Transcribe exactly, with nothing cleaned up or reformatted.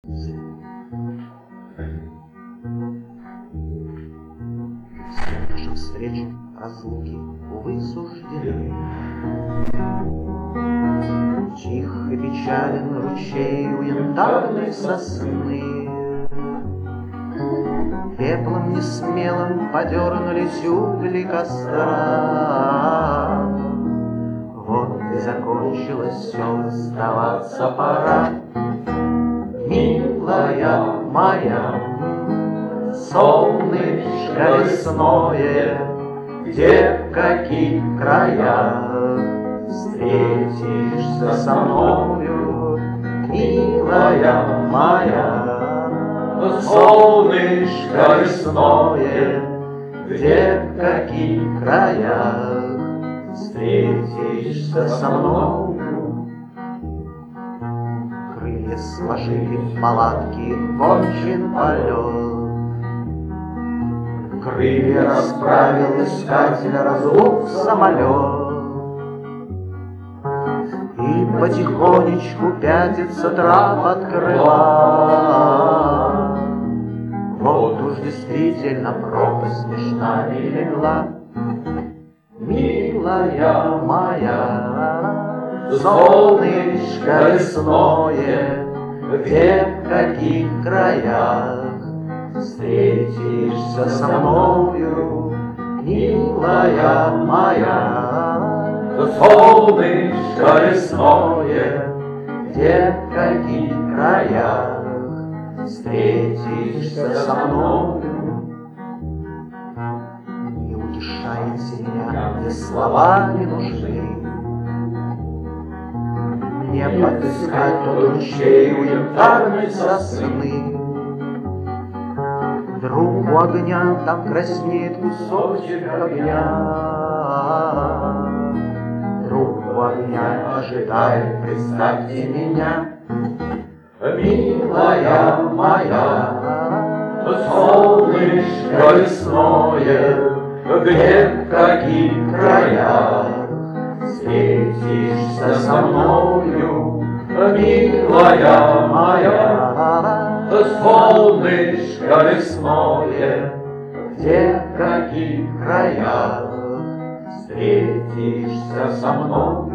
Наши встречи, разлуки, увы, суждены. Тих и печален ручей у янтарной сосны. Пеплом несмелым подернулись угли костра. Вот и закончилось все, расставаться пора. Милая моя, солнышко лесное, где, в каких краях встретишься со мною, милая моя, солнышко лесное, где, в каких краях встретишься со мною. Крылья сложили в палатки гончин полет, крылья расправил искатель разлук самолет, и потихонечку пятится трап от крыла. Вот уж действительно пропасть меж нами легла. Милая моя, солнышко лесное, где, в каких краях встретишься со мною, милая моя, солнышко лесное, где, в каких краях встретишься со мною. Не утешайте меня, мне слова не нужны, мне подыскать тот ручей у янтарной сосны. Вдруг у огня там краснеет кусочек огня, вдруг у огня ожидает, представьте меня, милая моя, солнышко лесное, где, в каких краях встретишься со мною, милая моя, солнышко лесное, где, в каких краях встретишься со мною.